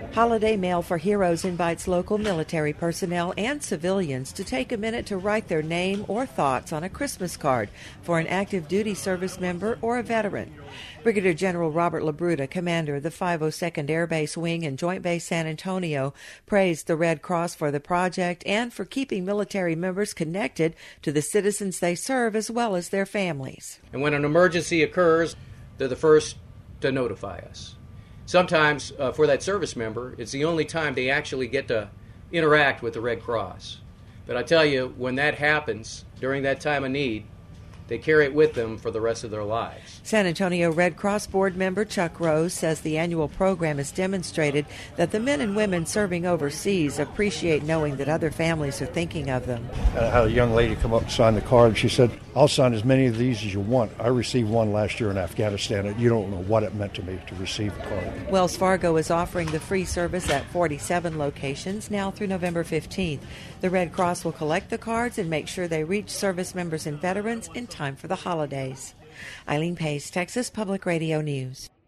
Holiday Mail for Heroes invites local military personnel and civilians to take a minute to write their name or thoughts on a Christmas card for an active duty service member or a veteran. Brigadier General Robert Labruta, commander of the 502nd Air Base Wing and Joint Base San Antonio, praised the Red Cross for the project and for keeping military members connected to the citizens they serve as well as their families. And when an emergency occurs, they're the first to notify us. Sometimes, for that service member, it's the only time they actually get to interact with the Red Cross. But I tell you, when that happens, during that time of need, they carry it with them for the rest of their lives. San Antonio Red Cross board member Chuck Rose says the annual program has demonstrated that the men and women serving overseas appreciate knowing that other families are thinking of them. I had a young lady come up and sign the card. She said, "I'll sign as many of these as you want. I received one last year in Afghanistan, and you don't know what it meant to me to receive a card." Wells Fargo is offering the free service at 47 locations now through November 15th. The Red Cross will collect the cards and make sure they reach service members and veterans in time for the holidays. Eileen Pace, Texas Public Radio News.